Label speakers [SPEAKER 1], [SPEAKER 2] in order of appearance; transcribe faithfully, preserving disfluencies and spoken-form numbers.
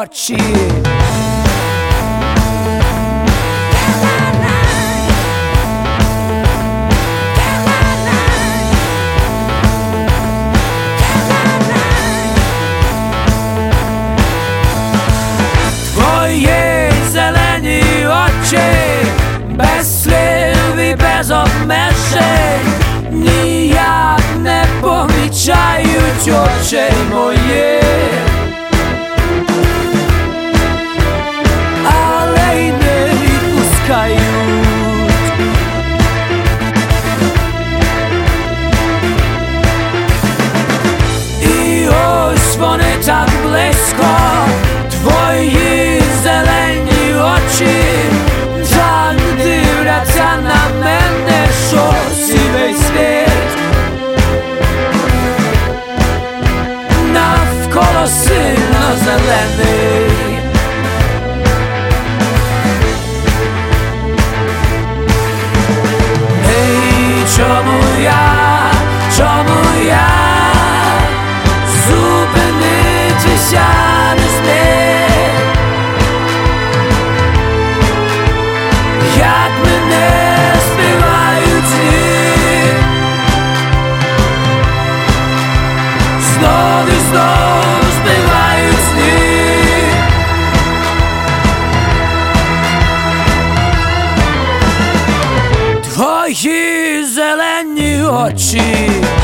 [SPEAKER 1] очі. Твої зелені очі, без слів і без обмежень, ніяк не помічають очей моїх, але й не відпускають. І ось вони так близько, твої зелені очі, так дивляться на мене, що сивий світ навколо сильно зелений. Ей, чому я, чому я зупинитися не зміг? Як мене збивають сни, знов і знов збивають сни. Твої зелені очі,